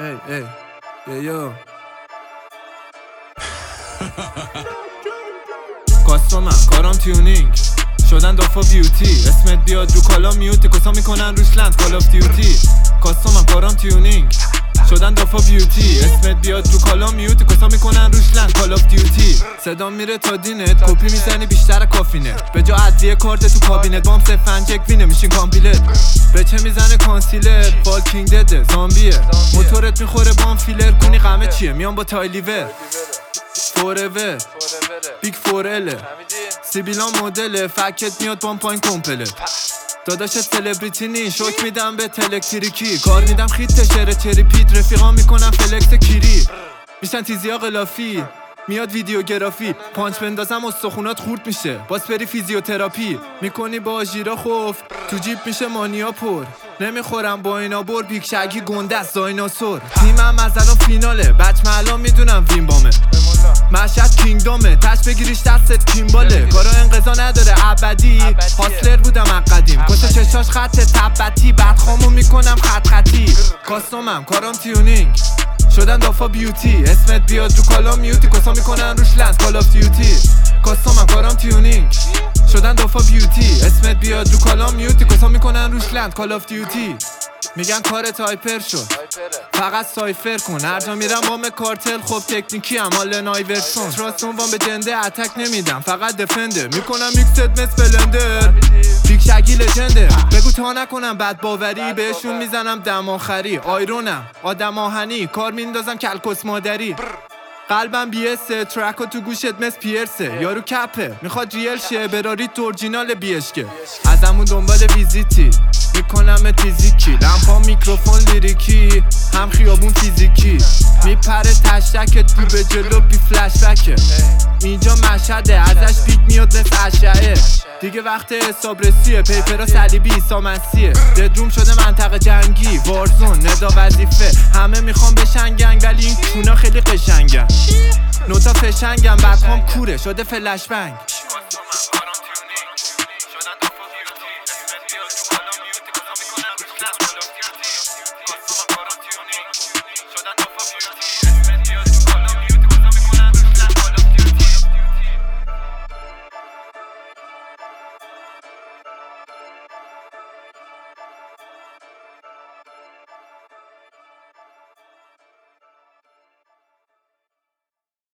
یو کاستومم کارام تیونینگ شدن دافا بیوتی اسمت بیاد رو کالا میوتی کسا میکنن روش لند کال آف دیوتی کاستومم کارام تیونینگ شدن دافا بیوتی اسمت بیاد رو کالا میوتی کسا میکنن روش لند کال آف دیوتی صدا میره تا دینت کپی میزنی بیشتر کافینت به جا ادویه کارت تو کابینت بام سفنجک وینه میشین کامپیلت به چه میزنه کانسیلر فالکینگ دده زامبیه موتورت میخوره بام فیلر کنی غمه چیه میام با تایلیور فورور بیگ فورله سیبیلان مدله فکت میاد بام پایین کمپله داداشت سلبریتی نی شوک میدم به الکتریکی کار میدم خیت شره تریپیت رفیقا میکنم فلکس کیری میشن تیزیا غلافی میاد ویدیوگرافی پانچ بندازم استخونات خورد میشه باز بری فیزیوتراپی میکنی با ژیرا خوف تو جیب میشه مانیا پر نمیخورم با اینا بر بیکشگی گنده است دایناسور تیمم از الان فیناله بچ الان میدونم وین بامه مشهد کینگدامه تش بگیریش دستت کیمباله کارا انقضا نداره ابدی هاسلر بودم قدیم کس چشاش خط تبتی بعد خامو میکنم خط خطی کاستومم کارام تیونینگ شدن دافا بیوتی اسمت بیاد رو کالا میوتی کسا میکنن روش لند کال آف دیوتی کاستومم کارام تیونینگ شدن دافا بیوتی اسمت بیاد رو کالا میوتی کسا میکنن روش لند کال آف دیوتی میگن کارت هایپر شد فقط سایفر کن هر جا میرم وام کارتل خب تکنیکی هم آلن آیورسون تراستون وام به جنده اتک نمیدم فقط دفنده میکنم میکست مثل بلندر بیگ شگی لجنده بگو تا نکنم بد باوری بهشون میزنم دم آخری آیرونم آدم آهنی کار میندازم کلکس مادری قلبم بیسه ترکو تو گوشت مثل پیرسه یارو کپه میخواد ریل شه براریت اورجینال بیشکه ازمون دنبال ویزیتی میکنم فیزیکی لمپا میکروفون لیریکی هم خیابون فیزیکی میپره تشتکت تو به جلو بی فلش بکه اینجا مشهده ازش پیک میاد مثل اشعه دیگه وقت حساب رسیه پیپرا صلیبی ایسا مسیحه ددروم شده منطقه جنگی وارزون ندا وظیفه همه میخوام بشن گنگ ولی این کونا خیلی قشنگن نوتا فشنگم بکام کوره شده فلش بنگ